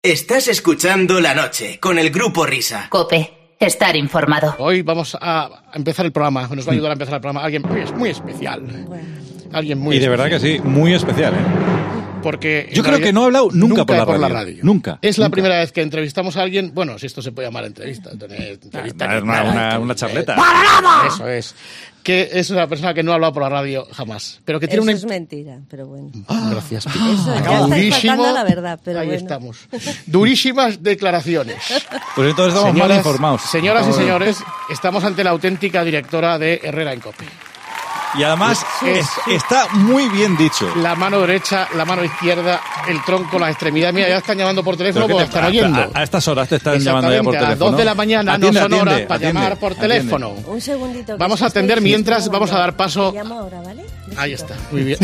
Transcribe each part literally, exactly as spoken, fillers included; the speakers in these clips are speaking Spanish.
Estás escuchando La Noche con el Grupo Risa. COPE. Estar informado. Hoy vamos a empezar el programa. Nos va a ayudar a empezar el programa alguien muy, muy especial. Bueno. Alguien muy Y de especial. verdad que sí, muy especial, ¿eh? Porque yo creo que no ha hablado nunca, nunca por, la, por radio. la radio. Nunca. Es la nunca. primera vez que entrevistamos a alguien. Bueno, si esto se puede llamar entrevista. entrevista Una, una, una, una charleta. ¡Para nada! Eso es. Que es una persona que no ha hablado por la radio jamás. Pero que tiene Eso una... es mentira, pero bueno. Ah, gracias. Eso, ya estáis Durísimo. faltando la verdad, pero Ahí bueno. estamos. Durísimas declaraciones. Pues entonces estamos mal informados. Señoras y señores, estamos ante la auténtica directora de Herrera en COPE. Y además Sí, es, sí. está muy bien dicho. La mano derecha, la mano izquierda, el tronco, las extremidades. Mira, ya están llamando por teléfono ¿Pero qué porque te- están oyendo. A, a estas horas te están llamando ya por Exactamente, teléfono. a las dos de la mañana Atiende, no son atiende, horas para atiende, llamar por atiende. teléfono. Un segundito. que Vamos sí a atender estoy mientras gestionando. vamos a dar paso. Te llamo ahora, ¿vale? Ahí está, muy bien.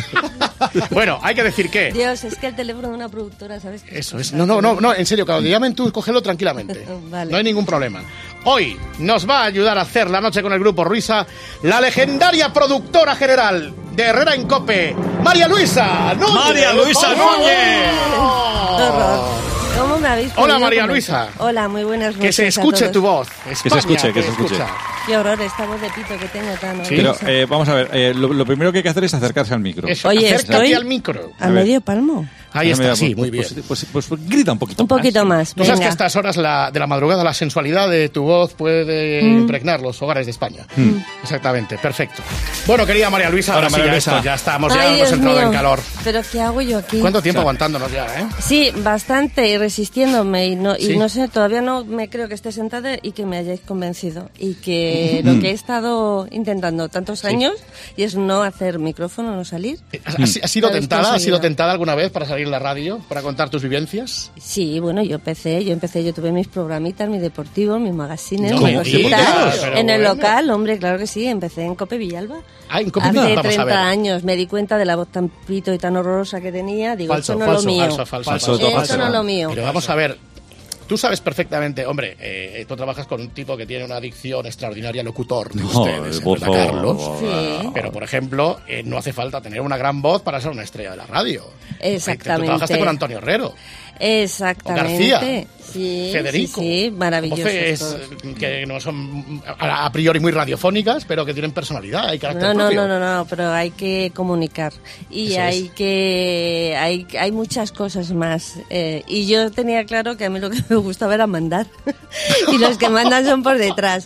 Bueno, hay que decir que... Dios, es que el teléfono de una productora, ¿sabes? qué Eso es. No, no, no, no, en serio, cuando te llamen tú, cógelo tranquilamente. Vale. No hay ningún problema. Hoy nos va a ayudar a hacer la noche con el Grupo Risa la legendaria productora general de Herrera en COPE, María Luisa Núñez. María Luisa ¡Por favor! Núñez. Qué horror. ¿Cómo me habéis Hola, podido María comentar? Luisa. Hola, muy buenas noches. Que se a escuche todos. tu voz. se España escuche, que te se escuche. escucha. Qué horror, esta voz de pito que tengo tan Sí. Pero horrorosa. eh, vamos a ver, eh, lo, lo primero que hay que hacer es acercarse al micro. Eso, Oye, acércate estoy- al micro. ¿A a ver. medio palmo? Ahí Ah, está, mira, sí, pues, muy bien. pues, Pues, pues, pues grita un poquito Un poquito más. Tú sabes que venga. a estas horas la- de la madrugada la sensualidad de tu voz puede Mm. impregnar los hogares de España. Exactamente, perfecto. Bueno, querida María Luisa, ahora Hola, sí, María ya, Luisa. esto, ya estamos, ya Ay, hemos Dios entrado mío. en calor. ¿Pero qué hago yo aquí? ¿Cuánto tiempo O sea, aguantándonos ya, eh? Sí, bastante y resistiéndome y no, Sí. y no sé, todavía no me creo que esté sentada y que me hayáis convencido y que lo que he estado intentando tantos años y es no hacer micrófono, no salir. ¿Has, has- has sido Lo habéis tentada? ¿Has sido conseguido. tentada alguna vez para salir en la radio, para contar tus vivencias? Sí, bueno, yo empecé, yo empecé, yo tuve mis programitas, mis deportivos, mis magazines, No, mis ¿y cositas. digas? Pero En el bueno. local, hombre, claro que sí, empecé en Cope Villalba. Ah, en Cope Hace Villalba, vamos a ver. treinta años me di cuenta de la voz tan pito y tan horrorosa que tenía, digo, Falso, eso no falso, es lo mío. falso, falso, Falso, falso. todo Eso falso. no es lo mío. Pero vamos a ver, tú sabes perfectamente, hombre, eh, tú trabajas con un tipo que tiene una adicción extraordinaria, locutor de No, ustedes, por ¿verdad, favor, Carlos? por Sí. Pero, por ejemplo, eh, no hace falta tener una gran voz para ser una estrella de la radio. Exactamente. Tú trabajaste con Antonio Herrero. Exactamente. García. Sí, Federico. Sí, sí, maravillosos Voces todos. que no son a, a priori muy radiofónicas, pero que tienen personalidad y carácter No, no, propio. no, no, no, pero hay que comunicar y Eso hay es. que hay hay muchas cosas más eh, y yo tenía claro que a mí lo que me gustaba era mandar y los que mandan son por detrás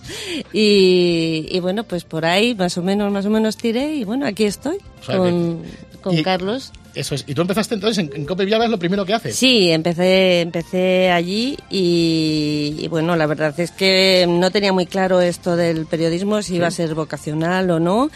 y, y bueno, pues por ahí más o menos más o menos tiré y bueno, aquí estoy O sea con, que- con y- Carlos. Eso es. ¿Y tú empezaste entonces en, en Cope Villalba? ¿Es lo primero que haces? Sí, empecé, empecé allí y, y bueno, la verdad es que no tenía muy claro esto del periodismo, si iba a ser vocacional o no.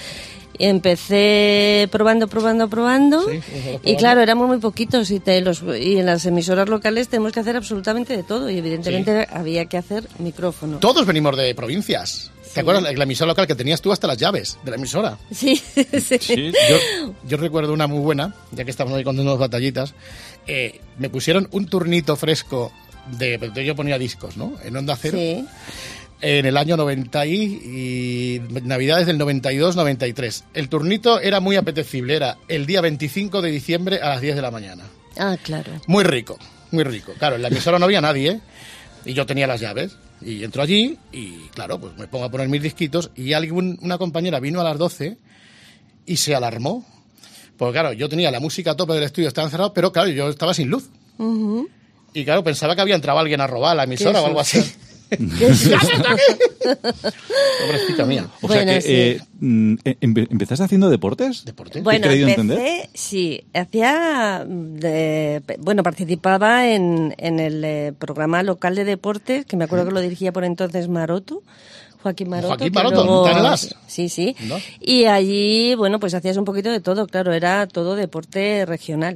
Empecé probando, probando, probando Sí, fuimos y probando. claro, éramos muy poquitos y, te, los, y en las emisoras locales tenemos que hacer absolutamente de todo y evidentemente había que hacer micrófono. Todos venimos de provincias. Sí. ¿Te acuerdas la, la emisora local que tenías tú hasta las llaves de la emisora? Sí, sí. Sí. Yo, yo recuerdo una muy buena, ya que estamos ahí contando las batallitas. Eh, me pusieron un turnito fresco de... Yo ponía discos, ¿no? En Onda Cero. Sí. En el año noventa y, y Navidades del noventa y dos noventa y tres. El turnito era muy apetecible, era el día veinticinco de diciembre a las diez de la mañana. Ah, claro. Muy rico, muy rico. Claro, en la emisora no había nadie, ¿eh? Y yo tenía las llaves. Y entro allí y, claro, pues me pongo a poner mis disquitos y alguien, una compañera vino a las doce y se alarmó. Porque, claro, yo tenía la música a tope del estudio, estaba encerrado, pero, claro, yo estaba sin luz. Ujú. Y, claro, pensaba que había entrado alguien a robar la emisora Qué o algo así. susto. Qué susto. Pobrecita mía. O sea Bueno, que sí. eh, mm, eh, empe- ¿empezaste haciendo deportes? ¿Deporte? Bueno, ¿He creído empecé, entender? sí, hacía, de- bueno, participaba en, en el eh, programa local de deportes, que me acuerdo que lo dirigía por entonces Maroto, Joaquín Maroto. Joaquín que Maroto, luego- ¿está en el As? Sí, sí. ¿No? Y allí, bueno, pues hacías un poquito de todo, claro, era todo deporte regional.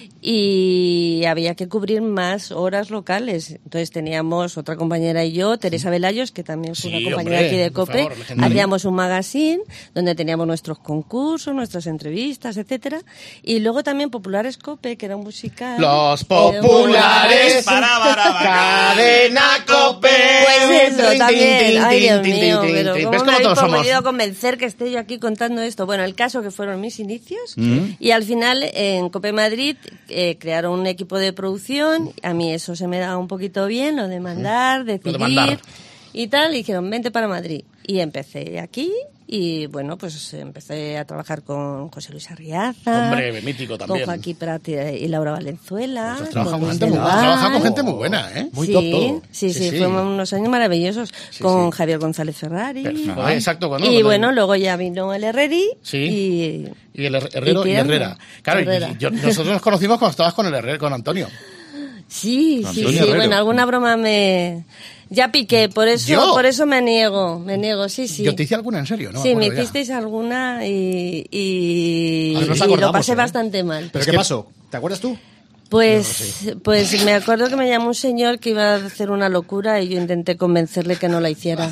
Y había que cubrir más horas locales. Entonces teníamos otra compañera y yo, Teresa Velayos, que también fue Sí, una compañera hombre, aquí de por COPE. favor, legendaria. Hacíamos un magazine donde teníamos nuestros concursos, nuestras entrevistas, etcétera. Y luego también Populares COPE, que era un musical. Los Era un- populares, Para, para, para. cadena Cope. Pues es eso Tin, también. tin, Ay, Dios tin, tin, mío, tin, pero tin. ¿cómo ¿Ves me cómo habéis todos somos? podido convencer que esté yo aquí contando esto? Bueno, el caso que fueron mis inicios Mm. y al final en Cope Madrid eh, crearon un equipo de producción. A mí eso se me daba un poquito bien, lo de mandar, decidir mandar. y tal. Y dijeron, vente para Madrid. Y empecé aquí. Y bueno, pues empecé a trabajar con José Luis Arriaza. Hombre, mítico también. Con Joaquín Prat y Laura Valenzuela. Pues has trabajado con Luis gente muy- del has trabajado con Val. gente muy buena, ¿eh? Muy sí, top todo. Sí, sí, Sí, sí. fueron unos años maravillosos Sí, con sí. Javier González Ferrari. Perfecto. Ajá. Exacto. Bueno, Y con bueno, el- luego ya vino el Herreri Sí. y... Y el Her- Herrero y, tirando. Herrera. Claro, y- Herrera. y yo- nosotros nos conocimos cuando estabas con el Herrero, con Antonio. Sí, sí, Antonio sí, Herrero. bueno, alguna broma me... Ya piqué, por eso ¿Yo? por eso me niego, me niego, sí, sí. Yo te hice alguna en serio, ¿no? sí, me acuerdo ya. hicisteis alguna y, y, Ah, no nos y lo acordamos, pasé ¿eh? bastante mal. ¿Pero Es qué que- pasó? ¿Te acuerdas tú? Pues, pues me acuerdo que me llamó un señor que iba a hacer una locura y yo intenté convencerle que no la hiciera.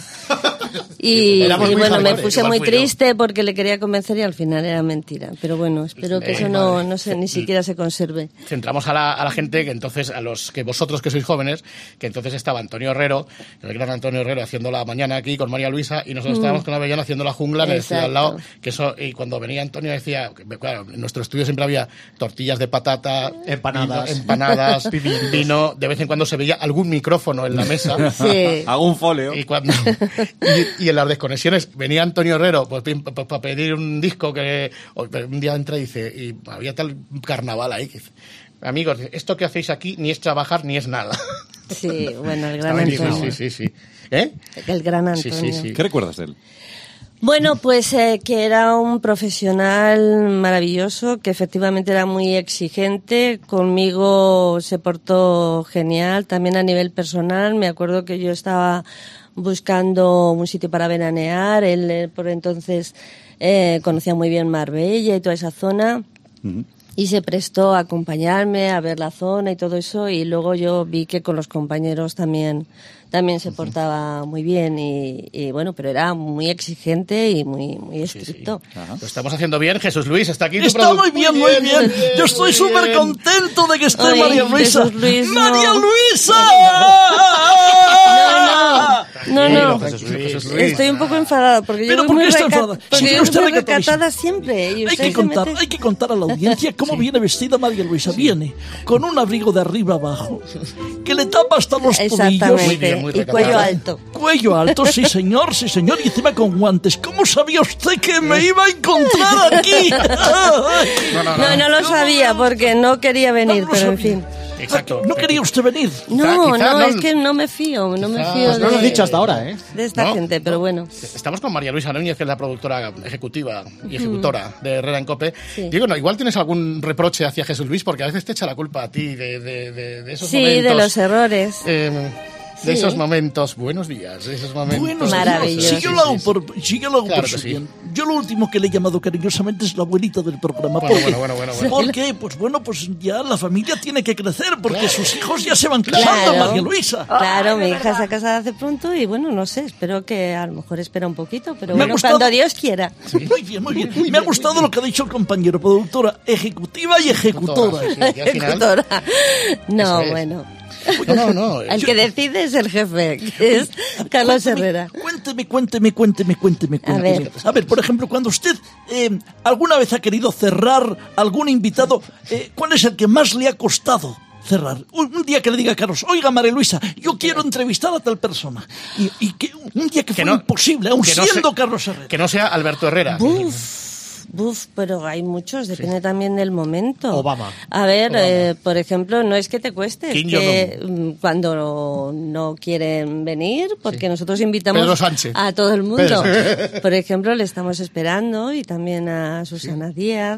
Y, Éramos y muy bueno, me hardcore, puse igual muy fui yo. triste porque le quería convencer y al final era mentira. Pero bueno, espero que Eh, eso no, madre. no sé, ni siquiera se conserve. Centramos a la, a la gente que entonces, a los que vosotros que sois jóvenes, que entonces estaba Antonio Herrero, el gran Antonio Herrero haciendo la mañana aquí con María Luisa y nosotros estábamos con Avellana haciendo la jungla en el estudio al lado, Mm. Exacto. que eso, y cuando venía Antonio decía, que, claro, en nuestro estudio siempre había tortillas de patata, Empanadas. vino, empanadas, vino, de vez en cuando se veía algún micrófono en la mesa. Sí. Hago un folio. Y cuando y, y en las desconexiones venía Antonio Herrero pues para pedir un disco que o- un día entra y dice y había tal carnaval ahí que dice, amigos, esto que hacéis aquí ni es trabajar ni es nada. Sí, bueno, el gran Estaba ahí, Antonio. sí, sí, sí, sí. ¿Eh? El gran Sí, Antonio. sí, sí. ¿Qué recuerdas de él? Bueno, pues eh, que era un profesional maravilloso, que efectivamente era muy exigente, conmigo se portó genial, también a nivel personal, me acuerdo que yo estaba buscando un sitio para veranear, él eh, por entonces eh, conocía muy bien Marbella y toda esa zona. Ujú. Y se prestó a acompañarme a ver la zona y todo eso, y luego yo vi que con los compañeros también también se portaba muy bien y, y bueno, pero era muy exigente y muy muy estricto. Lo estamos haciendo bien, Jesús Luis, está aquí tu Está produ- muy bien, muy bien. Yo estoy muy súper bien. contento de que esté Ay, María Luisa. Jesús Luis, no. ¡María Luisa! No, no, Jesús Luis, Jesús Luis. estoy un poco enfadada porque yo ¿Pero voy por muy qué está reca- enfadada? porque Si yo tiene voy usted muy recatadísima. recatada siempre. Y Hay usted que se contar, mete- hay que contar a la audiencia cómo viene vestida María Luisa. Viene con un abrigo de arriba abajo que le tapa hasta los tobillos. Muy Exactamente, bien, muy y recatada. cuello alto. Cuello alto, sí señor, sí señor, y encima con guantes. ¿Cómo sabía usted que me iba a encontrar aquí? No, no, no. No, no lo sabía porque no quería venir, No lo pero en sabía. fin. Exacto. ¿No quería usted venir? No, quizá no, no- es que no me fío, no me quizá- fío Pues No lo has de, dicho hasta ahora, ¿eh? de esta ¿No? gente, pero bueno. Estamos con María Luisa Núñez, que es la productora ejecutiva y ejecutora de Herrera en Cope. Sí. Digo, no, igual tienes algún reproche hacia Jesús Luis, porque a veces te echa la culpa a ti de, de, de, de esos Sí, momentos. de los errores. eh, de Sí. esos momentos. Buenos días, de esos momentos. Bueno, Maravilloso. si yo lo hago por, si yo lo hago Claro por que su sí. bien. Yo lo último que le he llamado cariñosamente es la abuelita del programa. Bueno, ¿Por qué? bueno, bueno, bueno, bueno. ¿Por qué? Pues bueno, pues ya la familia tiene que crecer porque sus hijos ya se van casando, Claro. María Luisa. Claro, mi hija se ha casado hace pronto y bueno, no sé, espero que a lo mejor espera un poquito, pero Me ha bueno, gustado- cuando Dios quiera. Muy bien, muy bien. Me ha gustado lo que ha dicho el compañero, productora ejecutiva y ejecutora. Sí, sí, que al final- Ejecutora. No, Eso es. bueno. No, no, no. El que decide es el jefe, que es Carlos Herrera. Cuénteme, cuénteme, cuénteme, cuénteme, A cuénteme. ver. A ver, por ejemplo, cuando usted eh, alguna vez ha querido cerrar algún invitado, eh, ¿cuál es el que más le ha costado cerrar? Un, un día que le diga a Carlos, oiga, María Luisa, yo quiero entrevistar a tal persona. Y, y que un día que, Que fue no- imposible, aun que no siendo se- Carlos Herrera. Que no sea Alberto Herrera. Buf, buf, pero hay muchos, depende también del momento. Obama. A ver, eh, por ejemplo, no es que te cueste, es Kim que mm, cuando no, no quieren venir, porque nosotros invitamos Pedro Sánchez. a todo el mundo. Por ejemplo, le estamos esperando y también a Susana Díaz.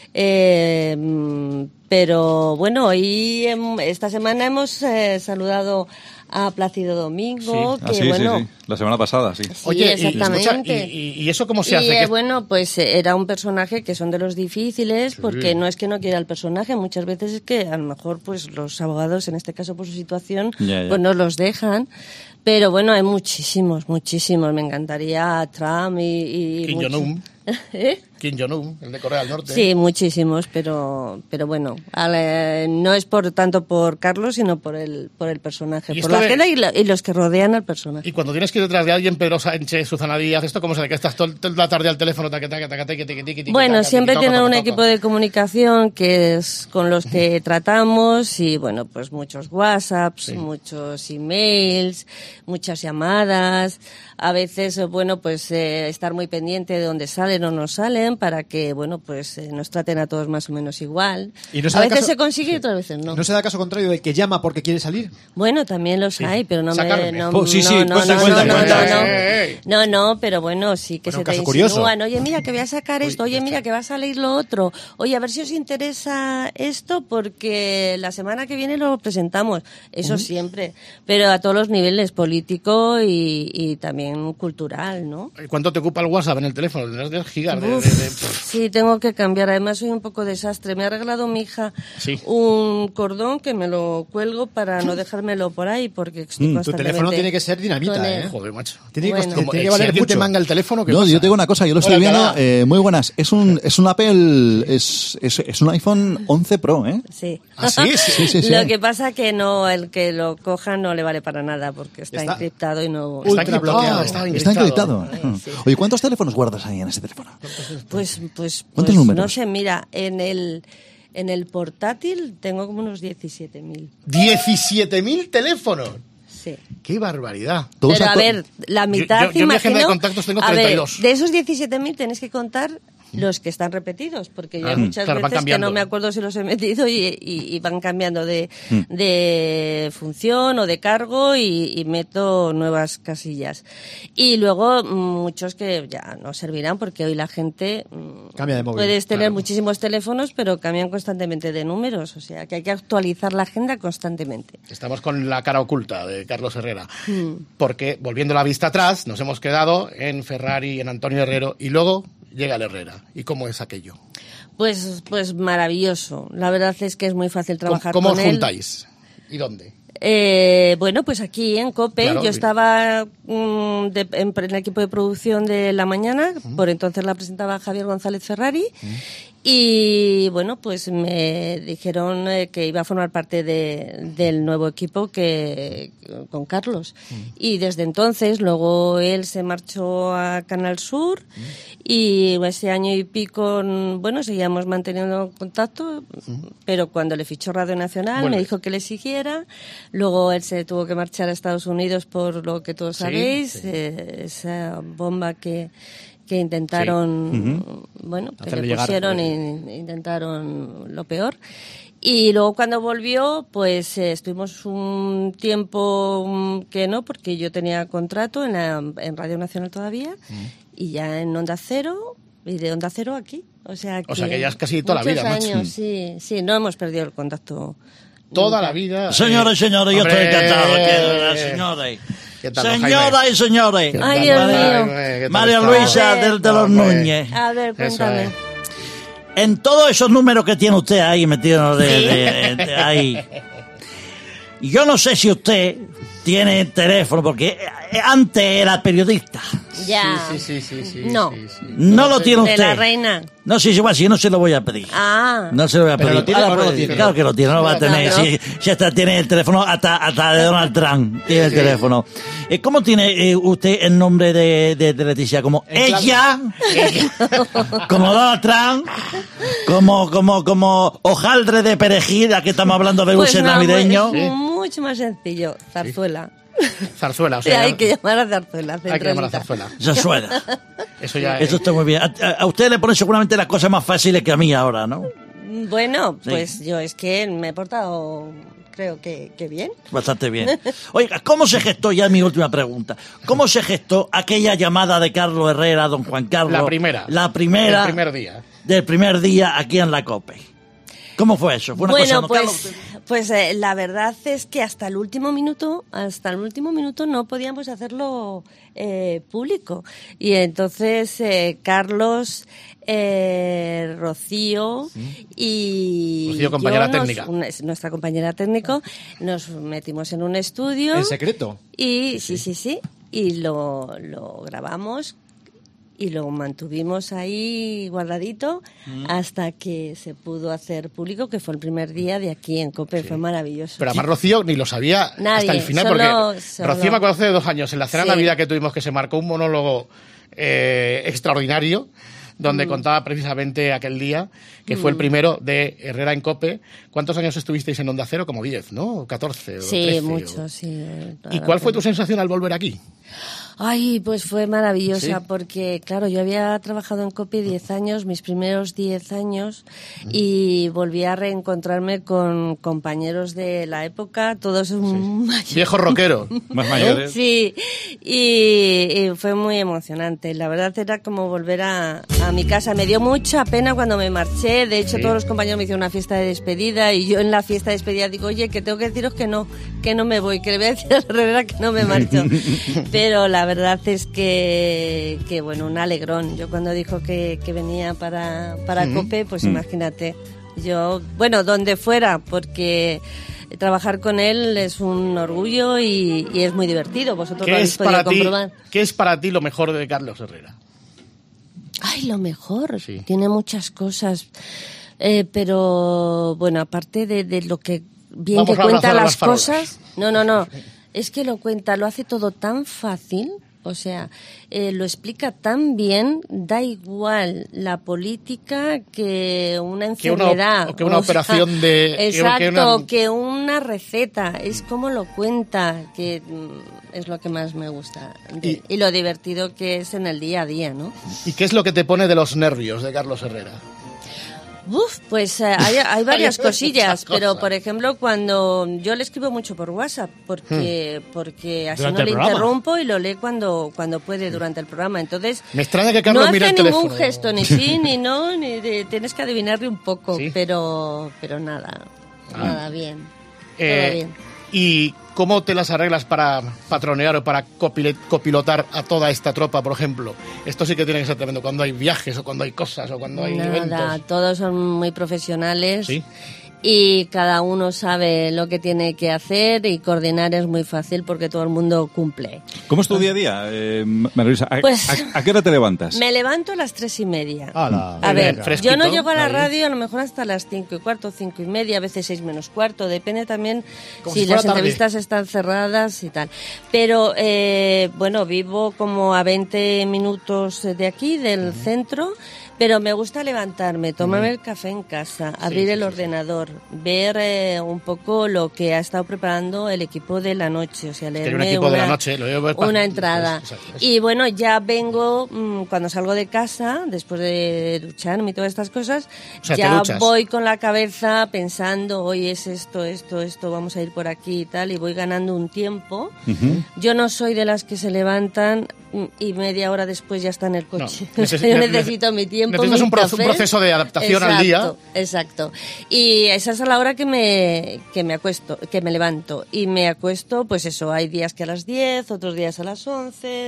Eh, mm, pero bueno, hoy em, esta semana hemos eh, saludado a Plácido Domingo, Ah, que sí, sí, bueno. sí. La semana pasada, sí. Sí, Oye, y, exactamente. escucha, y, y- y eso cómo se Y, hace? eh, Que- bueno, pues eh, era un personaje que son de los difíciles, porque no es que no quiera el personaje, muchas veces es que a lo mejor pues los abogados, en este caso por su situación, Ya, ya. pues no los dejan. Pero bueno, hay muchísimos, muchísimos. Me encantaría Trump y... y Kim mucho- Jong-un. ¿Eh? Kim Jong-un, el de Corea del Norte. Sí, muchísimos, pero pero bueno, al, eh, no es por tanto por Carlos, sino por el por el personaje, ¿Y por esto la de- gente y, lo- y los que rodean al personaje. Y cuando tienes que ir detrás de alguien, Pedro Sánchez, Susana Díaz, ¿esto cómo se ve? Que estás toda toda la tarde al teléfono, taca, taca, taca, taca, taca, taca, taca, Bueno, taca, siempre taca, tienen toca, un toca, equipo toca. de comunicación que es con los que tratamos y bueno, pues muchos WhatsApps, Sí. muchos emails, muchas llamadas. A veces, eh, bueno, pues eh, estar muy pendiente de dónde salen o no salen para que, bueno, pues eh, nos traten a todos más o menos igual. Y no se a da veces caso- se consigue y otras veces no. ¿No se da caso contrario del que llama porque quiere salir? Bueno, también los hay, pero no Sacarme. me... No, Pues sí, sí, no, no, cuenta, no, cuenta, no, cuenta. no, no, Eh, eh, eh. no, no, pero bueno, sí que Bueno, un se te caso curioso. insinúan. Oye, mira, que voy a sacar esto. Oye, mira, que va a salir lo otro. Oye, a ver si os interesa esto porque la semana que viene lo presentamos. Eso siempre. Pero a todos los niveles, político y, y también cultural, ¿no? ¿Cuánto te ocupa el WhatsApp en el teléfono? Tendrás de gigas de, de- Uf, de- sí, tengo que cambiar. Además, soy un poco desastre. Me ha arreglado mi hija Sí. un cordón que me lo cuelgo para no dejármelo por ahí porque estoy Mm, tu constantemente teléfono tiene que ser dinamita, con él. ¿eh? Joder, macho. Tiene que, Bueno. cost- Como, tiene eh, que si valer alguien te mucho. manga el teléfono, ¿qué No, pasa? yo tengo una cosa, yo lo estoy Hola, viendo, Clara. eh, muy buenas. Es un, es un Apple, es, es, es un iPhone once Pro, ¿eh? Sí. ¿Ah, sí? Sí, Sí, sí, sí. Lo que pasa que no, el que lo coja no le vale para nada porque está, Está encriptado y no. Está ultra encriptado, bloqueado. está Está encriptado. sí. Oye, ¿cuántos teléfonos guardas ahí en ese teléfono? Pues, pues, ¿Cuántos pues números? no sé, mira, en el en el portátil tengo como unos diecisiete mil. diecisiete mil teléfonos. Sí. ¡Qué barbaridad! Todos Pero a acto- ver, la mitad, yo- yo en mi agenda imagino, de contactos tengo a ver, treinta y dos. de esos diecisiete mil tenéis que contar los que están repetidos, porque yo hay Ah, muchas claro, van veces que cambiando. no me acuerdo si los he metido y, y- y van cambiando de, Mm. de función o de cargo y, y meto nuevas casillas. Y luego mm, muchos que ya no servirán porque hoy la gente... mm, Cambia de móvil, Puedes tener claro. muchísimos teléfonos, pero cambian constantemente de números, o sea que hay que actualizar la agenda constantemente. Estamos con la cara oculta de Carlos Herrera. Porque, volviendo la vista atrás, nos hemos quedado en Ferrari, en Antonio Herrero, y luego llega el Herrera. ¿Y cómo es aquello? Pues, pues maravilloso. La verdad es que es muy fácil ¿Cómo, trabajar cómo con os él. juntáis? ¿Y dónde? Eh, bueno, pues aquí en COPE Claro, yo sí. estaba mm, de- en, en el equipo de producción de La Mañana, por entonces la presentaba Javier González Ferrari, y bueno, pues me dijeron eh, que iba a formar parte de, del nuevo equipo que con Carlos. Y desde entonces, luego él se marchó a Canal Sur y ese año y pico, mm, bueno, seguíamos manteniendo contacto, pero cuando le fichó Radio Nacional Vuelve. me dijo que le siguiera. Luego él se tuvo que marchar a Estados Unidos por lo que todos Sí, sabéis, sí. eh, esa bomba que, que intentaron, bueno, que Hacerle le llegar, pusieron eh. e intentaron lo peor. Y luego cuando volvió, pues eh, estuvimos un tiempo mm, que no, porque yo tenía contrato en, la, en Radio Nacional todavía, y ya en Onda Cero, y de Onda Cero aquí. O sea que, O sea que ya es casi toda la muchos vida, macho. años, sí, sí, no hemos perdido el contacto. Toda nunca. la vida. Señores y eh, señores, yo hombre, estoy encantado. que- señores. ¿Qué tal, don Señoras Jaime? y señores. Ay, Dios María- mío. ¿qué tal María está? Luisa A ver. del de los Hombre. Núñez. A ver, Eso cuéntame. es. En todos esos números que tiene usted ahí metidos de, de- de- ahí. Yo no sé si usted tiene teléfono, porque eh, antes era periodista. Ya. Sí, sí, sí, sí, No. sí, sí. No lo tiene De usted. la reina. No, sí, es igual, si yo no se lo voy a pedir. Ah. No se lo voy a Pero pedir. lo tiene Ahora o no lo puede- tiene. Claro que lo tiene, no lo va a Claro. tener. Si, si hasta tiene el teléfono, hasta, hasta de Donald Trump tiene el teléfono. Eh, ¿Cómo tiene eh, usted el nombre de, de, de Leticia? ¿Como ella? ¿Como Donald Trump? ¿Como, como, como hojaldre de perejil? Aquí estamos hablando de Pues dulce no, navideño. es mucho más sencillo. Zarzuela. Zarzuela, o Sí, sea, hay que llamar a Zarzuela. hay que llamar a centralita. Zarzuela. Esa suena. Eso ya Eso es. está muy bien. A, a- a usted le pone seguramente las cosas más fáciles que a mí ahora, ¿no? Bueno, Sí. pues yo es que me he portado, creo que, que bien. Bastante bien. Oiga, ¿cómo se gestó, ya mi última pregunta, cómo se gestó aquella llamada de Carlos Herrera a don Juan Carlos? La primera. La primera. El primer día. Del primer día aquí en la COPE. ¿Cómo fue eso? ¿Fue una cosa Bueno, no, pues, Carlos? pues eh, la verdad es que hasta el último minuto, hasta el último minuto no podíamos hacerlo eh, público. Y entonces eh, Carlos, eh, Rocío y Rocío, compañera yo nos- técnica. una- es nuestra compañera técnico, nos metimos en un estudio ¿En secreto? y sí, sí, sí, y lo, lo grabamos. y lo mantuvimos ahí guardadito Mm. hasta que se pudo hacer público, que fue el primer día de aquí en COPE, fue maravilloso. Pero además Rocío ni lo sabía Nadie, hasta el final, solo- porque solo- Rocío me conoce de dos años. En la cena Sí. de Navidad que tuvimos, que se marcó un monólogo eh, extraordinario, donde Mm. contaba precisamente aquel día, que fue el primero de Herrera en COPE. ¿Cuántos años estuvisteis en Onda Cero? Como diez, ¿no? catorce o Sí, trece, mucho, o- sí. ¿Y cuál fue tu sensación al volver aquí? Ay, pues fue maravillosa ¿Sí? porque, claro, yo había trabajado en COPE diez años, mis primeros diez años, y volví a reencontrarme con compañeros de la época, todos mayores. Viejo rockero. Más mayores. Sí, y, y fue muy emocionante. La verdad era como volver a, a mi casa. Me dio mucha pena cuando me marché. De hecho, Sí. todos los compañeros me hicieron una fiesta de despedida y yo en la fiesta de despedida digo, oye, que tengo que deciros que no, que no me voy, que le voy a decir a Herrera que no me marcho. Pero la verdad es que, que bueno, un alegrón. Yo cuando dijo que, que venía para, para COPE, pues imagínate. Yo, bueno, donde fuera, porque trabajar con él es un orgullo y, y es muy divertido. Vosotros lo ¿Qué habéis es, podido para ti, comprobar. ¿Qué es para ti lo mejor de Carlos Herrera? Ay, lo mejor. Sí. Tiene muchas cosas. Eh, pero, bueno, aparte de, de lo que bien Vamos que a cuenta abrazar a las las farolas. cosas. No, no, no. Es que lo cuenta, lo hace todo tan fácil. O sea, eh, lo explica tan bien, da igual la política que una Que una op- enfermedad. o que una o sea, operación de- que- Exacto, que una- que una receta. Es como lo cuenta, que mm, es lo que más me gusta. De- Y- y lo divertido que es en el día a día, ¿no? ¿Y qué es lo que te pone de los nervios de Carlos Herrera? Uf, pues eh, hay, hay varias Hay cosillas, muchas pero cosas. por ejemplo cuando yo le escribo mucho por WhatsApp, porque porque así Durante no el le programa. interrumpo y lo lee cuando cuando puede durante el programa. Entonces Me extraña que no Carlos hace mire el ningún teléfono. gesto, ni sí ni no, ni de- tienes que adivinarle un poco, ¿Sí? pero pero nada, nada bien, Eh, todo bien. ¿Y cómo te las arreglas para patronear o para copile- copilotar a toda esta tropa, por ejemplo? Esto sí que tiene que ser tremendo, cuando hay viajes o cuando hay cosas o cuando hay Nada, eventos. todos son muy profesionales. Sí. Y cada uno sabe lo que tiene que hacer y coordinar es muy fácil porque todo el mundo cumple. ¿Cómo es tu día a día, eh, María Luisa? ¿A, Pues- a- a qué hora te levantas? Me levanto a las tres y media. Ala, A muy ver, bien, fresquito, yo no llego a la ahí. radio a lo mejor hasta las cinco y cuarto, cinco y media, a veces seis menos cuarto, depende también Como si si fuera las tarde. entrevistas están cerradas y tal. Pero, eh, bueno, vivo como a veinte minutos de aquí, del centro, pero me gusta levantarme, tomarme el café en casa, abrir sí, el sí, ordenador, ver eh, un poco lo que ha estado preparando el equipo de la noche, o sea, hay un leerme equipo de una, la noche, lo llevo pa- una entrada. Eso, eso, eso. Y bueno, ya vengo, mm, cuando salgo de casa, después de ducharme y todas estas cosas, O sea, te ya duchas. voy con la cabeza pensando, hoy es esto, esto, esto, vamos a ir por aquí y tal, y voy ganando un tiempo. Yo no soy de las que se levantan mm, y media hora después ya está en el coche. No, neces- Yo ne- necesito mi tiempo, necesitas mi un proce- un café. proceso de adaptación al día. Exacto, exacto. Y esa es a la hora que me, que me acuesto, que me levanto. Y me acuesto, pues eso, hay días que a las diez, otros días a las once.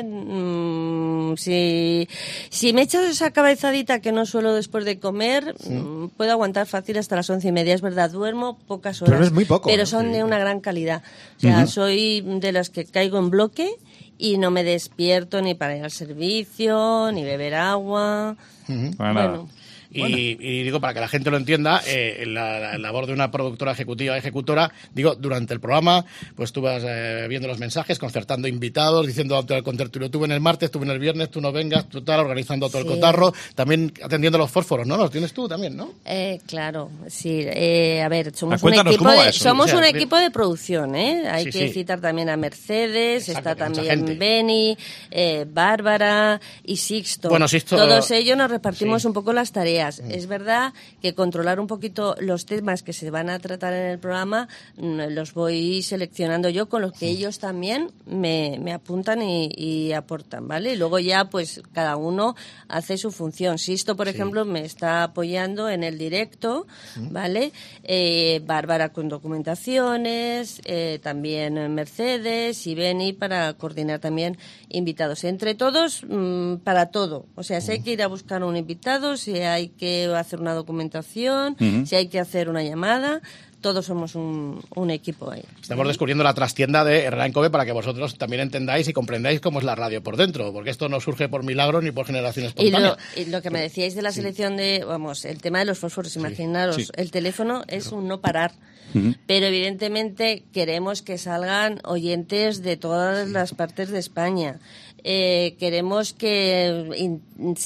Mm, si, si me echas esa cabezadita que no suelo después de comer, mm, puedo aguantar fácil hasta las once y media. Es verdad, duermo pocas horas. Pero es muy poco, Pero ¿no? son Sí. de una gran calidad. O sea, soy de las que caigo en bloque y no me despierto ni para ir al servicio, ni beber agua. Para nada. Bueno. Y, y digo, para que la gente lo entienda, eh, la, la labor de una productora ejecutiva ejecutora, digo, durante el programa, pues tú vas eh, viendo los mensajes, concertando invitados, diciendo al contertulio, tú ven el martes, tú ven el viernes, tú no vengas, tú tal, organizando todo el Sí. cotarro, también atendiendo los fósforos, ¿no? Los tienes tú también, ¿no? Eh, claro, sí. Eh, a ver, somos Ah, un cuéntanos, equipo ¿cómo va de, eso? somos O sea, un de- equipo de producción, ¿eh? Hay Sí, que sí. citar también a Mercedes, Exacto, está que mucha también gente. Beni, eh, Bárbara y Sixto. Bueno, Sixto- Todos ellos nos repartimos sí. un poco las tareas. Es verdad que controlar un poquito los temas que se van a tratar en el programa mm, los voy seleccionando yo, con los que ellos también me, me apuntan y, y aportan, ¿vale? Y luego ya, pues, cada uno hace su función. Sisto, por ejemplo, me está apoyando en el directo, ¿vale? Eh, Bárbara con documentaciones, eh, también Mercedes y Beni para coordinar también invitados. Entre todos, mm, para todo. O sea, si hay que ir a buscar un invitado, si hay que hacer una documentación, si hay que hacer una llamada, todos somos un, un equipo ahí. Estamos descubriendo la trastienda de Herrera en Cobe para que vosotros también entendáis y comprendáis cómo es la radio por dentro, porque esto no surge por milagro ni por generación Y espontánea. lo, y lo que me decíais de la selección de, vamos, el tema de los fósforos, imaginaros, sí. el teléfono es un no parar, pero evidentemente queremos que salgan oyentes de todas las partes de España. Eh, queremos que in,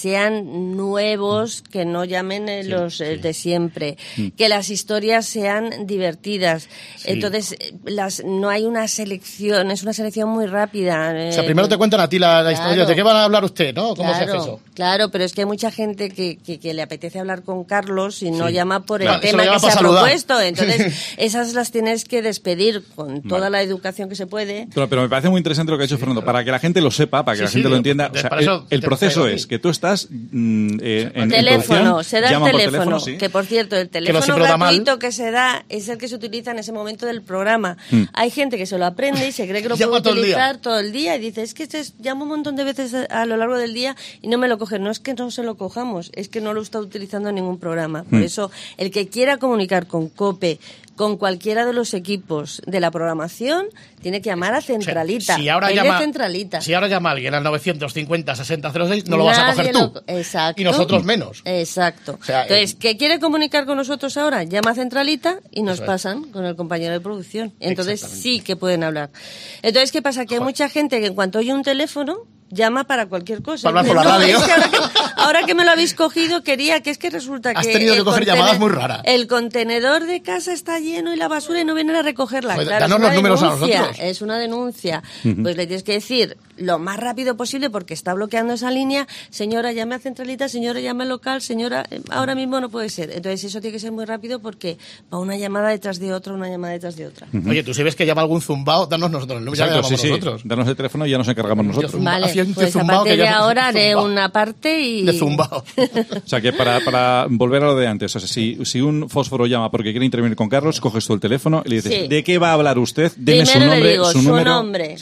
sean nuevos, que no llamen eh, Sí, los eh, sí. de siempre, que las historias sean divertidas. Sí. Entonces, eh, las no hay una selección, es una selección muy rápida. O sea, eh, primero te cuentan a ti la, la claro. historia. ¿De qué van a hablar usted, no? ¿Cómo se hace Claro, eso? claro, pero es que hay mucha gente que, que, que le apetece hablar con Carlos y no Sí. llama por Claro, el eso tema lo llama que se para ha saludar. propuesto. Entonces, esas las tienes que despedir con toda Vale. la educación que se puede. Pero, pero me parece muy interesante lo que ha hecho Fernando, para que la gente lo sepa, para que Sí, la sí, gente lo de- entienda. de- O sea, para el, eso el te proceso traigo es aquí. que tú estás mm, eh, en Teléfono, producción, se da el llaman por teléfono, sí. que por cierto, el lo teléfono siempre lo da mal. gratuito que se da es el que se utiliza en ese momento del programa. Mm. Hay gente que se lo aprende y se cree que lo Llama puede todo el día. utilizar todo el día y dice, es que este es- llamo un montón de veces a, a lo largo del día y no me lo cogen. No es que no se lo cojamos, es que no lo está utilizando en ningún programa. Por Mm. eso, el que quiera comunicar con COPE, con cualquiera de los equipos de la programación, tiene que llamar a O sea, Centralita. si ahora El de llama, Centralita. si ahora llama alguien al novecientos cincuenta sesenta cero seis, no lo vas a Nadie coger tú. lo- Exacto. Y nosotros menos. Exacto. O sea, Entonces, eh, ¿qué quiere comunicar con nosotros ahora? Llama a Centralita y nos Eso es. pasan con el compañero de producción. Entonces Exactamente. sí que pueden hablar. Entonces, ¿qué pasa? Que hay mucha gente que en cuanto oye un teléfono llama para cualquier cosa. Para hablar Dice, por la "No, radio". es que ahora, que, ahora que me lo habéis cogido, quería que es que resulta Has que... tenido que el coger contene- llamadas muy raras. El contenedor de casa está lleno y la basura y no vienen a recogerla. Joder, Claro, danos es una los números a denuncia, nosotros. Es una denuncia. Pues le tienes que decir lo más rápido posible porque está bloqueando esa línea. Señora, llame a Centralita, señora, llame al local, señora, eh, ahora mismo no puede ser. Entonces eso tiene que ser muy rápido porque va una llamada detrás de otra, una llamada detrás de otra. Oye, tú si ves que llama algún zumbao, danos nosotros el número, ya le Exacto, sí, llamamos sí. nosotros. Danos el teléfono y ya nos encargamos nosotros. Zumba- Vale, haciendo pues a zumbao, que partir de ya- ahora haré zumbao. una parte y... De zumbao. O sea, que para, para volver a lo de antes, o sea, si, si un fósforo llama porque quiere intervenir con Carlos, coges tú el teléfono y le dices, Sí. ¿de qué va a hablar usted? Deme Primero su nombre, le digo su su, número. nombre,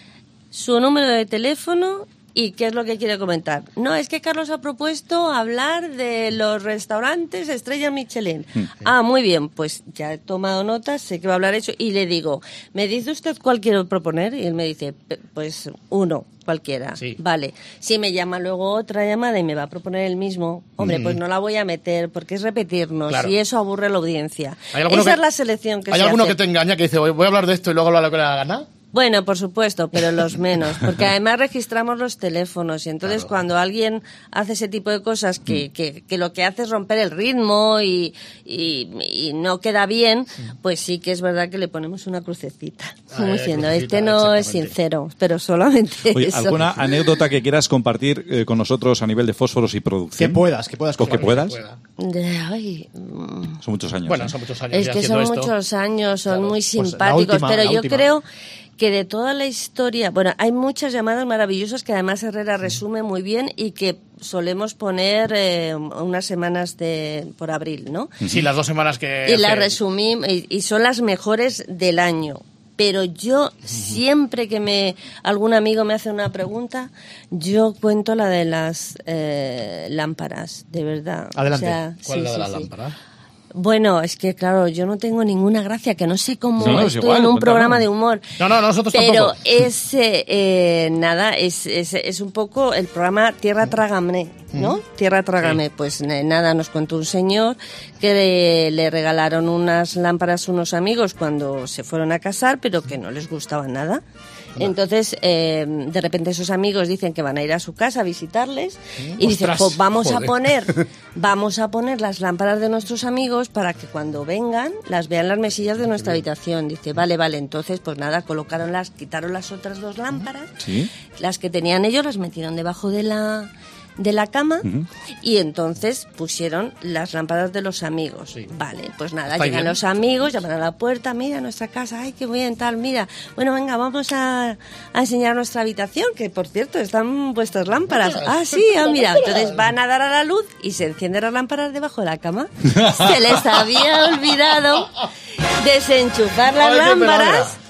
su número de teléfono y qué es lo que quiere comentar. No, es que Carlos ha propuesto hablar de los restaurantes Estrella Michelin. Ah, muy bien, pues ya he tomado notas, sé que va a hablar eso y le digo, ¿me dice usted cuál quiero proponer? Y él me dice, "P- pues uno, cualquiera. Sí. Vale. Si me llama luego otra llamada y me va a proponer el mismo, hombre, pues no la voy a meter porque es repetirnos Claro. y eso aburre a la audiencia. ¿Hay alguno Esa que- es la selección que ¿Hay se alguno hace. que te engaña que dice, voy voy a hablar de esto y luego hablar lo que le da la gana? Bueno, por supuesto, pero los menos, porque además registramos los teléfonos y entonces Claro. cuando alguien hace ese tipo de cosas que, que, que lo que hace es romper el ritmo y, y, y no queda bien, pues sí que es verdad que le ponemos una crucecita, como Ah, diciendo, crucecita, este no es exactamente. sincero, pero solamente Oye, eso. ¿alguna anécdota que quieras compartir eh, con nosotros a nivel de fósforos y Que producción? puedas, que puedas O que compartir. puedas. Pueda. De- ay, mm. Son muchos años. Bueno, ¿eh? son muchos años Es ya que haciendo son esto. muchos años, son muy Pues la simpáticos, última, pero la yo última. creo que de toda la historia, bueno, hay muchas llamadas maravillosas que además Herrera resume muy bien y que solemos poner eh, unas semanas de por abril, ¿no? Sí, las dos semanas que... Y las hace- resumimos y, y son las mejores del año. Pero yo siempre que me algún amigo me hace una pregunta, yo cuento la de las eh, lámparas, de verdad. Adelante. O sea, ¿Cuál sí, es la de sí, la sí. lámpara? Bueno, es que claro, yo no tengo ninguna gracia, que no sé cómo No, no, es estoy igual, en un cuéntalo. programa de humor. No, no, nosotros Pero tampoco. es, eh, eh, nada, es, es, es un poco el programa Tierra Trágame, ¿no? Tierra Trágame. Pues eh, nada, nos contó un señor que le, le regalaron unas lámparas a unos amigos cuando se fueron a casar, pero que no les gustaba nada. Entonces, eh, de repente esos amigos dicen que van a ir a su casa a visitarles y dicen, Ostras, pues vamos joder. a poner, vamos a poner las lámparas de nuestros amigos para que cuando vengan las vean las mesillas de nuestra habitación. Dice, vale, vale, entonces pues nada, colocaron las, quitaron las otras dos lámparas, Sí. las que tenían ellos las metieron debajo de la de la cama y entonces pusieron las lámparas de los amigos. Sí. Vale, pues nada, Está llegan bien. los amigos, llaman a la puerta, mira nuestra casa, ay, qué bien, tal, mira. Bueno, venga, vamos a, a enseñar nuestra habitación, que por cierto, están vuestras lámparas. Ah, sí, ah, mira. Entonces van a dar a la luz y se encienden las lámparas debajo de la cama. Se les había olvidado desenchufar las Ay, qué lámparas.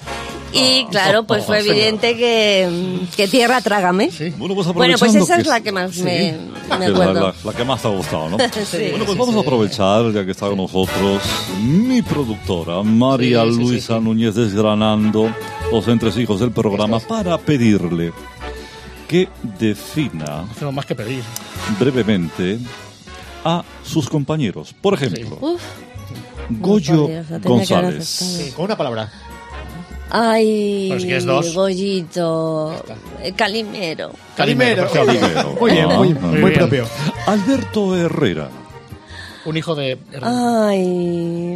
y claro, pues fue evidente que, que tierra trágame. Sí. Bueno, pues, Bueno, pues aprovechando esa que es la que más me, me que la, acuerdo. la- la que más te ha gustado, ¿no? Sí. Bueno, pues vamos a aprovechar, ya que está con nosotros mi productora, María Sí, sí, sí, Luisa sí. Núñez, desgranando los entresijos del programa para pedirle que defina No tengo más que pedir. brevemente a sus compañeros. Por ejemplo, Uf, Goyo por Dios, lo tenía que haber González. aceptado. Sí, con una palabra. Ay, Pues que es dos. Goyito, eh, Calimero. Calimero. Calimero. Muy bien, Ah, muy, ah. muy bien. propio. Alberto Herrera. Un hijo de... Ay,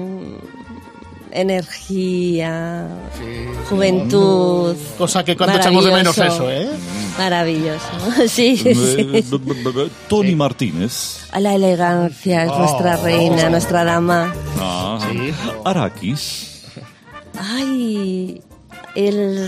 energía, Sí. juventud. Cosa que cuando echamos de menos Maravilloso. eso, ¿eh? Maravilloso. Sí, Eh, sí. b- b- b- Tony Martínez. A la elegancia, es Oh. nuestra reina, nuestra dama. Ah, Sí. Arakis. Ay, el...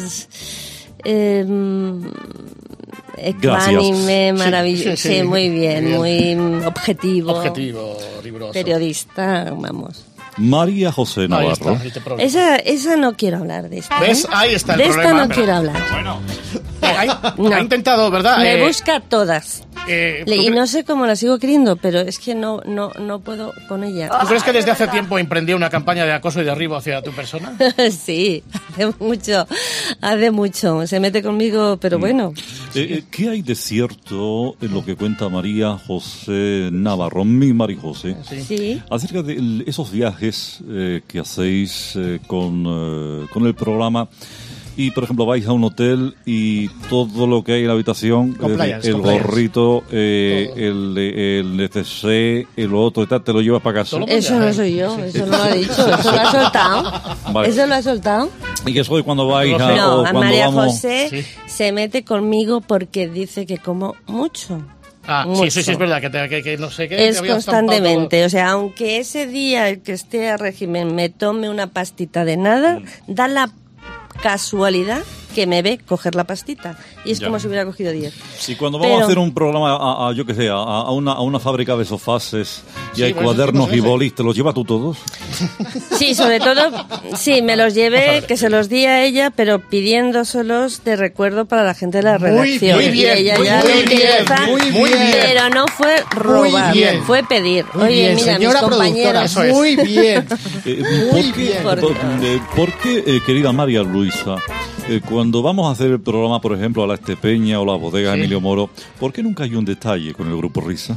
em, Gracias. ecuánime, Sí, maravilloso. sí, Sí, sí. muy bien, Muy muy objetivo. Objetivo, riguroso. Periodista, vamos. María José Ahí Navarro. está, ahí te problema. Esa, esa no quiero hablar de esta. ¿Ves? ¿eh? Ahí está el de esta problema, no pero- quiero hablar. Ha, No. ha intentado, ¿verdad? Me Eh, busca todas. eh, Le- ¿tú, y cre- no sé cómo la sigo queriendo, pero es que no, no, no puedo con ella. ¿Tú crees que desde hace tiempo emprendió una campaña de acoso y derribo hacia tu persona? Sí, hace mucho, hace mucho. Se mete conmigo, pero bueno. Eh, eh, ¿Qué hay de cierto en lo que cuenta María José Navarro, mi María José, Sí. acerca de el- esos viajes eh, que hacéis eh, con, eh, con el programa? Y, por ejemplo, vais a un hotel y todo lo que hay en la habitación, Con eh, playas, el con playas. gorrito, eh, el, el N T C, el otro y tal, te lo llevas para casa. Solo- Eso no soy yo, eso no lo ha dicho, eso lo ha soltado. Vale. Eso lo ha soltado. Y que soy cuando vais a, No, o a cuando María vamos... José Sí. se mete conmigo porque dice que como mucho. Ah, sí, Mucho. sí, sí, es verdad, que, te- que, que no sé qué. Es que había estampado constantemente, o sea, aunque ese día el que esté a régimen me tome una pastita de nada, da la casualidad que me ve coger la pastita. Y es Ya. como si hubiera cogido diez. Y cuando vamos Pero- a hacer un programa, a, a, yo que sé, a, a una, a una fábrica de sofases y Sí, hay pues, cuadernos sí, y sí. bolis, ¿te los llevas tú todos? Sí, sobre todo, sí, me los llevé, que se los di a ella, pero pidiéndoselos de recuerdo para la gente de la Muy redacción. bien, y ella muy ya bien, lo utiliza, muy bien. pero no fue robar, bien. fue pedir. Muy Oye, bien, mira, señora mis productora, compañeros... Eso es. muy bien. Eh, Muy ¿por, qué, bien. por, eh, por qué, eh, querida María Luisa, eh, cuando vamos a hacer el programa, por ejemplo, a la Estepeña o la bodega Sí. Emilio Moro, ¿por qué nunca hay un detalle con el grupo Risa?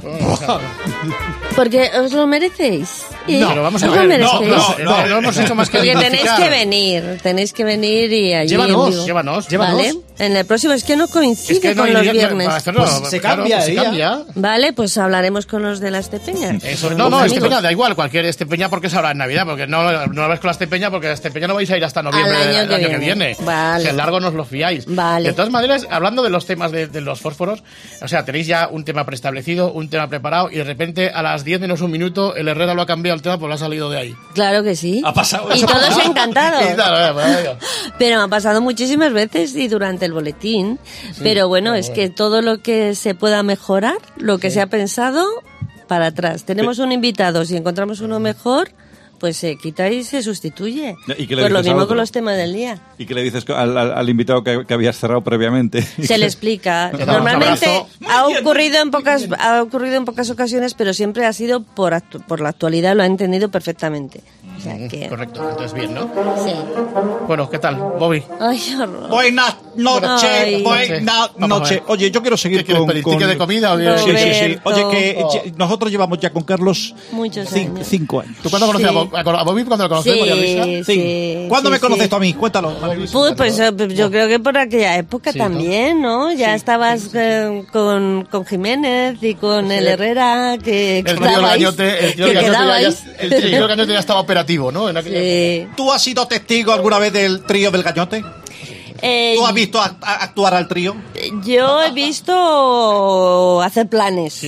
Porque os lo merecéis. ¿eh? Pero vamos a ¿Os lo ver, no, merecéis? no, no, no hemos hecho más que Porque tenéis dignificar. que venir, tenéis que venir y allí... Llévanos, digo, llévanos. ¿Vale? En el próximo, es que no coincide Es que no con hay los día viernes. para hacerlo, Pues se claro, cambia, pues se ella. cambia. Vale, pues hablaremos con los de la Estepeña. Eso, no, no, Estepeña da igual, cualquier Estepeña porque se habla en Navidad, porque no, no lo ves con la Estepeña porque la Estepeña no vais a ir hasta noviembre Al año del que año que viene. viene. Vale. Si el largo nos lo fiáis. Vale. De todas maneras, hablando de los temas de, de los fósforos, o sea, tenéis ya un tema preestablecido, un tema preparado y de repente a las diez menos un minuto el Herrera lo ha cambiado el tema porque lo ha salido de ahí. Claro que sí. Ha pasado Y eso. todos encantados. Y claro, eh, pues, oiga. Pero me ha pasado muchísimas veces y durante el boletín. Pero bueno, es que todo lo que se pueda mejorar, lo que se ha pensado, para atrás. Tenemos un invitado, si encontramos uno mejor, pues se quita y se sustituye. ¿Y qué le Pues lo dices al mismo otro? con los temas del día. ¿Y qué le dices al, al- al invitado que, que habías cerrado previamente? Se le explica. Te damos un Normalmente abrazo. ha ocurrido en pocas ha ocurrido en pocas ocasiones, pero siempre ha sido por actu- por la actualidad, lo ha entendido perfectamente. O sea que Correcto, entonces bien, ¿no? sí. Bueno, ¿qué tal, Bobby? Ay, horror. Buenas noches, Ay. buenas Vamos a noches. ver. Oye, yo quiero seguir ¿Qué quieres con, pedir? con- ¿Ticket de comida o qué? Sí, sí, sí. Roberto. Oye, que Oh. ya- nosotros llevamos ya con Carlos Muchos cin- años. cinco años. ¿Tú cuándo conoces Sí. a, Bo- a Bobby? ¿Cuándo lo conoces, María Luisa? Sí, Sí. sí. ¿Cuándo sí, me conoces sí. tú a mí? Cuéntalo. Pues, pues eh, yo creo que por aquella época Sí, ¿no? también, ¿no? Ya estabas eh, con, con Jiménez y con el Herrera, que El trío del quedabais, gañote, el trío que del gañote ya, quedabais. ya- el trío del gañote ya estaba operativo, ¿no? En aquella época. Sí. ¿Tú has sido testigo alguna vez del trío del Gañote? Eh, ¿Tú has visto a- a- actuar al trío? Yo he visto hacer planes.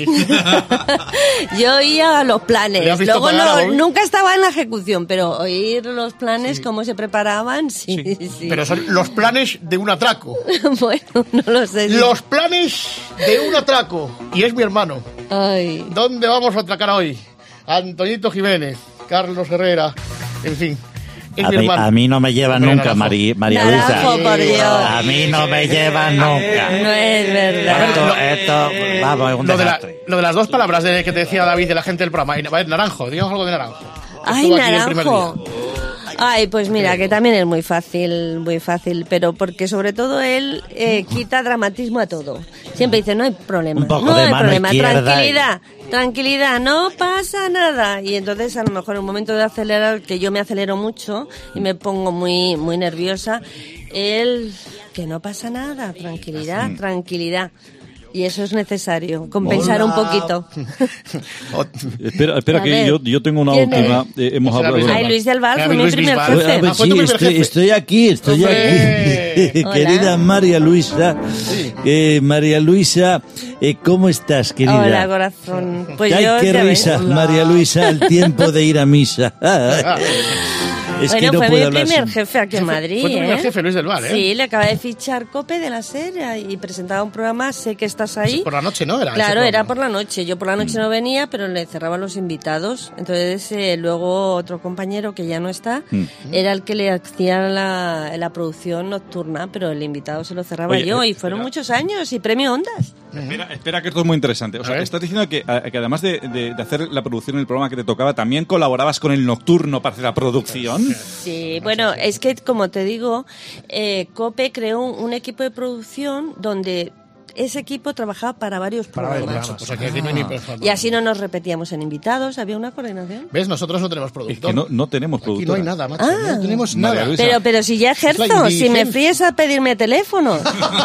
Yo oía los ¿Le planes. has visto Luego pagar a no, Bobby? nunca estaba en la ejecución, pero oír los planes, cómo se preparaban, sí, sí. Pero son los planes de un atraco. Bueno, no lo sé. Los planes de un atraco. Y es mi hermano. Ay. ¿Dónde vamos a atracar hoy? Antoñito Jiménez, Carlos Herrera, en fin. es A mi mí, hermano. a mí no me llevan Hombre, nunca, Naranjo. Mari- María Naranjo, Luisa. por Dios. A mí no me llevan nunca. No es verdad. Esto, esto, vamos, es un Lo de, la- desastre. lo de las dos palabras de, que te decía David de la gente del programa. Y, a ver, naranjo, digamos algo de naranjo. Ay, Estuvo aquí el primer naranjo. día. Ay, pues mira, que también es muy fácil, muy fácil, pero porque sobre todo él eh, quita dramatismo a todo. Siempre dice, no hay problema, Un poco no de hay mano problema, izquierda y- tranquilidad, tranquilidad, no pasa nada. Y entonces a lo mejor en un momento de acelerar, que yo me acelero mucho y me pongo muy, muy nerviosa, él, que no pasa nada, tranquilidad, tranquilidad. Y eso es necesario, compensar un poquito. Espera, espera A que ver, yo, yo tengo una ¿quién última. Eh, hemos Será hablado. Luis Ay, Luis del Val Mira, fue mi Luis primer Bisbal. jefe. Ah, pues Ah, fue sí, tu primer estoy, jefe. estoy aquí, estoy Hombre. aquí. Hola. Querida María Luisa, eh, María Luisa, eh, ¿cómo estás, querida? Hola, corazón. Pues Ay, yo, qué ya ves. risa, María Luisa, al tiempo de ir a misa. Es Bueno, que no fue puedo mi hablar primer sin- jefe aquí en Fue- Madrid. fue tu primer ¿eh? jefe, Luis del Val, ¿eh? Sí, le acaba de fichar Cope de la serie y presentaba un programa, sé que estás ahí. Por la noche, ¿no? Era ese Claro, programa. era por la noche. Yo por la noche no venía, pero le cerraban los invitados. Entonces, eh, luego otro compañero que ya no está, Mm. era el que le hacía la, la producción nocturna, pero el invitado se lo cerraba Oye, yo. eh, Y fueron pero- muchos años y premio Ondas. Espera, espera, que esto es muy interesante. O A sea, ver. estás diciendo que, a- que además de, de- de hacer la producción del programa que te tocaba, también colaborabas con el nocturno para hacer la producción. Sí, bueno, es que como te digo, eh, Cope creó un, un equipo de producción donde ese equipo trabajaba para varios Para varios programas. programas. O sea, que aquí no hay ni persona. Y así no nos repetíamos en invitados, había una coordinación. ¿Ves? Nosotros no tenemos Es productor. que no, no tenemos Aquí no productora. hay nada, macho. Ah. No tenemos María nada. Luisa. Pero, pero si ya Es la ejerzo, si me indiligencia. fríes a pedirme teléfono.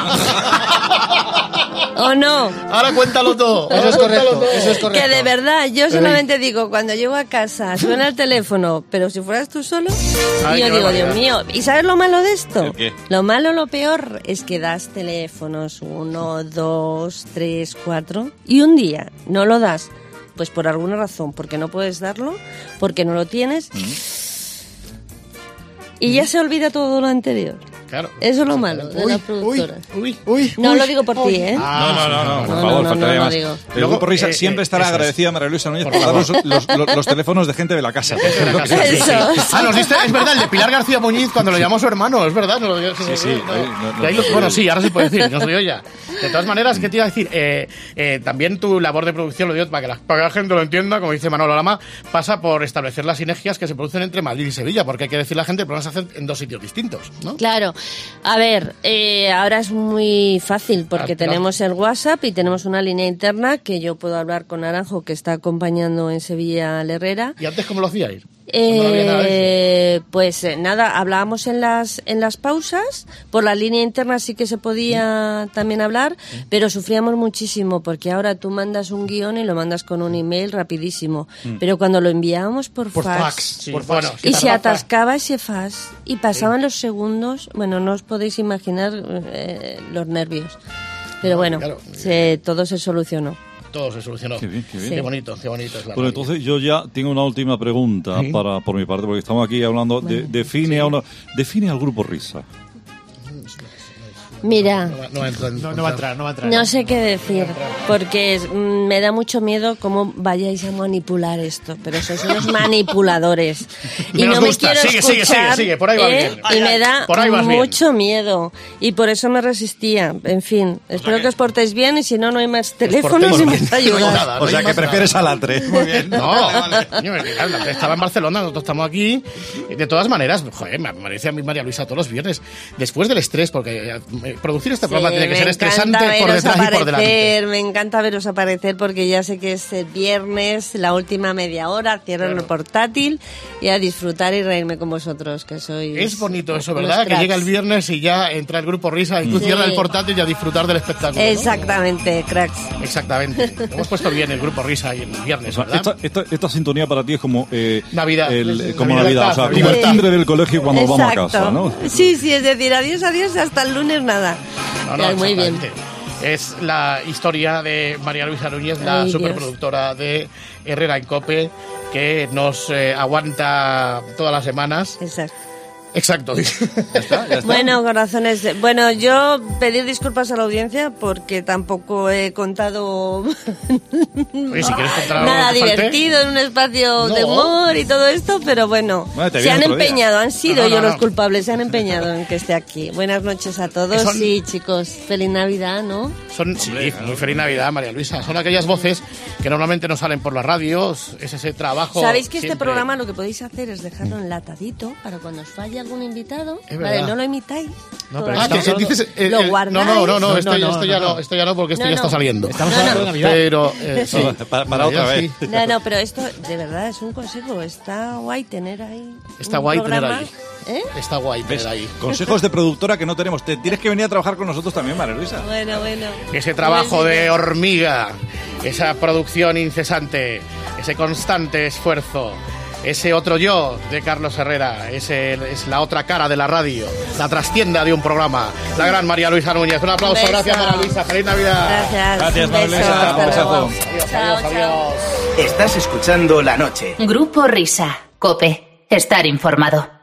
¿O no? Ahora cuéntalo todo. Eso es correcto, eso es correcto. Que de verdad, yo solamente digo, cuando llego a casa, suena el teléfono, pero si fueras tú solo, Ay, y yo qué digo, barbaridad. Dios mío, ¿y sabes lo malo de esto? ¿El qué? Lo malo, lo peor, es que das teléfonos, uno, dos, tres, cuatro, y un día no lo das, pues por alguna razón, porque no puedes darlo, porque no lo tienes, y ya se olvida todo lo anterior. Claro. Eso es lo malo de Uy, las productoras. Uy. Uy, No uy. lo digo por ti, ¿eh? No, no, no, no, por no, favor, no, faltaría no, no más. digo. El Luego, Grupo Risa eh, siempre eh, estará eso es. agradecida a María Luisa Núñez por darnos los, los- los teléfonos de gente de la casa. por ejemplo, que se- Eso. Ah, nos diste, es verdad, el de Pilar García Muñiz cuando lo llamó su hermano, es verdad. No, lo- Sí, sí, no, ahí, no, no, y ahí lo- no, bueno, no. sí, ahora sí puedo decir, no soy yo ya. De todas maneras, ¿qué te iba a decir? Eh, eh, también tu labor de producción, lo digo para que, la, para que la gente lo entienda, como dice Manolo Lama, pasa por establecer las sinergias que se producen entre Madrid y Sevilla, porque hay que decir a la gente, el programa se hace en dos sitios distintos, ¿no? Claro. A ver, eh, ahora es muy fácil porque Ah, claro. tenemos el WhatsApp y tenemos una línea interna que yo puedo hablar con Naranjo, que está acompañando en Sevilla al Herrera. ¿Y antes cómo lo hacíais? No había nada de Eh, pues eh, nada, hablábamos en las en las pausas, por la línea interna sí que se podía también hablar, pero sufríamos muchísimo porque ahora tú mandas un guión y lo mandas con un email rapidísimo, pero cuando lo enviábamos por, Por fax, fax. Sí, por bueno, fax. que y se tardaba- atascaba ese fax y pasaban los segundos, bueno, no os podéis imaginar eh, los nervios, pero bueno, claro. se, todo se solucionó. Todo se solucionó. Qué bien, qué bien. Qué bonito, qué bonito es la Bueno, radio. entonces yo ya tengo una última pregunta Sí. para por mi parte, porque estamos aquí hablando de define a uno, define al grupo Risa. Mira, No va- no va a entrar en- No, no va a entrar, no va a entrar. no sé qué decir, porque es- mm, me da mucho miedo cómo vayáis a manipular esto, pero sois unos manipuladores. Y Nos no me gusta. quiero Sigue, sigue, escuchar, sigue, sigue, por ahí va ¿eh? bien. Y Ay, me ay, da por ahí vas bien. mucho miedo. Y por eso me resistía. En fin, espero que, os portéis bien y si no, no hay más teléfonos y portéis más bien. No hay ayuda. nada, no O sea, hay que más prefieres al Atre. Muy bien. No, coño, antes estaba en Barcelona, nosotros estamos aquí. De todas maneras, joder, me parece a mí María Luisa todos los viernes, después del estrés, porque eh, producir este programa Sí, tiene que me ser encanta estresante por veros detrás y por delante. aparecer, me encanta veros aparecer porque ya sé que es el viernes, la última media hora, cierro el portátil y a disfrutar y reírme con vosotros, que sois... Es bonito eso, unos ¿verdad? Que cracks. llega el viernes y ya entra el grupo Risa y tú Sí. cierras el portátil y a disfrutar del espectáculo. ¿no? Exactamente, cracks. Exactamente. Hemos puesto bien el grupo Risa y el viernes, O sea, ¿verdad? esta, esta, esta sintonía para ti es como eh, Navidad. el- como Navidad, Navidad, o sea, Navidad. como el timbre del colegio cuando vamos a Exacto. casa, ¿no? Sí, sí, es decir, adiós, adiós, hasta el lunes nada. No, no, Ay, muy bien. exactamente. Es la historia de María Luisa Núñez, la Ay, Dios. superproductora de Herrera en Cope, que nos eh, aguanta todas las semanas. Exacto. Exacto. Ya está, ya está. Bueno, corazones. Bueno, yo pedir disculpas a la audiencia porque tampoco he contado Oye, si quieres contar algo nada que falte. divertido en un espacio No. de humor y todo esto, pero bueno, Bueno, te se viene han otro día. empeñado, han sido No, no, ellos no, los no. culpables, se han empeñado en que esté aquí. Buenas noches a todos. Son- Sí, chicos, feliz Navidad, ¿no? Son, sí, muy feliz Navidad, María Luisa. Son aquellas voces que normalmente no salen por las radios, es ese trabajo. Sabéis que este siempre- programa lo que podéis hacer es dejarlo enlatadito para cuando os falle algún invitado, Es vale, verdad. no lo imitáis. No, pero todavía. Ah, que Estamos que dices, eh, Lo eh, guardáis. no, no, no, no, No, esto, no, ya- no, esto no, ya no. no, esto ya no, porque esto No, ya está no. saliendo. Estamos No, hablando no. de Navidad. Pero, eh, sí. Para- para otra Ya vez. sí. No, no, pero esto de verdad es un consejo. Está guay tener ahí. Está un guay tener programa, ahí. ¿eh? Está guay ¿Ves? tener ahí. Consejos de productora que no tenemos. Te tienes que venir a trabajar con nosotros también, María Luisa. Bueno, bueno. Ese trabajo de hormiga, esa producción incesante, ese constante esfuerzo, ese otro yo de Carlos Herrera, ese es la otra cara de la radio, la trastienda de un programa, la gran María Luisa Núñez. Un aplauso, Un beso. gracias María Luisa, feliz Navidad. Gracias. Gracias, Un María beso, Luisa. hasta Un besazo. luego. Adiós, Chao, adiós, chao. adiós. Estás escuchando La Noche. Grupo Risa. Cope. Estar informado.